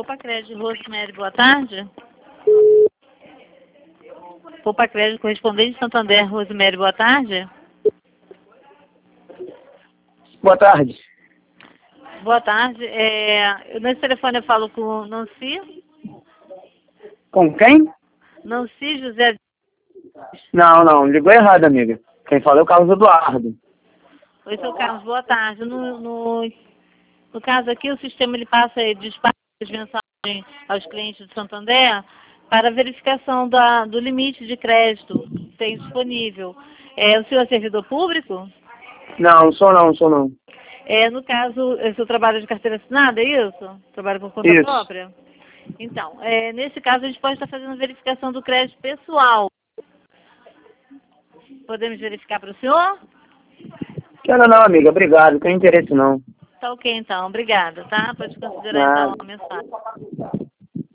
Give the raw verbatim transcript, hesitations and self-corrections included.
Poupa Crédito, Rosemary, boa tarde. Poupa Crédito, correspondente Santander, Rosemary, boa tarde. Boa tarde. Boa tarde. É, nesse telefone eu falo com Nancy. Com quem? Nancy José. Não, não, ligou errado, amiga. Quem fala é o Carlos Eduardo. Oi, seu Carlos, boa tarde. No, no, no caso aqui, o sistema ele passa e dispara as mensagens aos clientes do Santander para verificação da, do limite de crédito que tem disponível. É, o senhor é servidor público? Não, sou não, sou não. É, no caso, o seu trabalho de carteira assinada, é isso? Trabalho por conta Isso. própria? Então, é, nesse caso, a gente pode estar fazendo verificação do crédito pessoal. Podemos verificar para o senhor? Quero não, amiga, obrigado, não tem interesse não. Tá ok, então. Obrigada, tá? Pode considerar, então, Nada. a mensagem.